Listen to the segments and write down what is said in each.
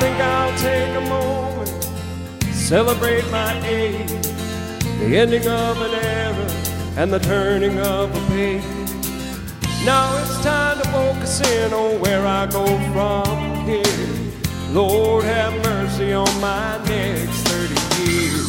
think I'll take a moment, celebrate my age, the ending of an era and the turning of a page. Now it's time to focus in on where I go from here. Lord have mercy on my next 30 years.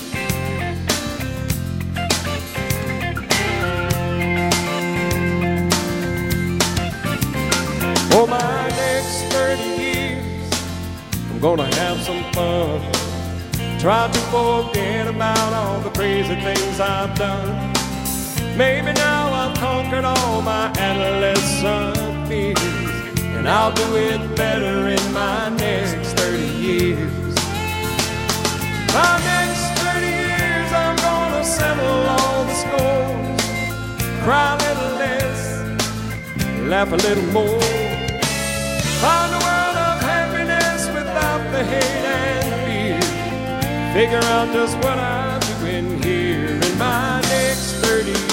For my next 30 years, I'm gonna have some fun. Try to forget about all the crazy things I've done. Maybe now I've conquered all my adolescent fears, and I'll do it better in my next 30 years. My next 30 years, I'm gonna settle all the scores, cry a little less, laugh a little more, find a world of happiness without the hate and fear, figure out just what I'm doing here in my next 30 years.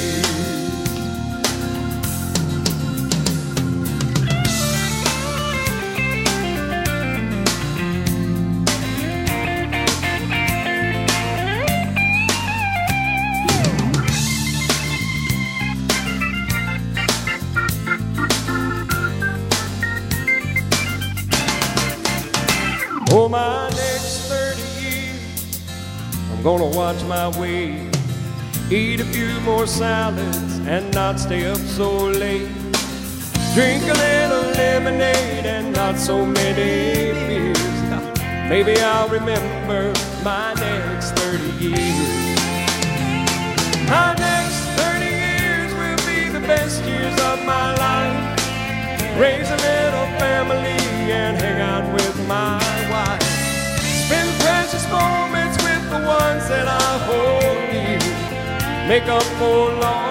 For my next 30 years, I'm gonna watch my weight, eat a few more salads and not stay up so late, drink a little lemonade and not so many beers. Maybe I'll remember my next 30 years. My next 30 years will be the best years of my life. Raise a little family and hang out with my wife. Spend precious moments with the ones that I hold near. Make up for lost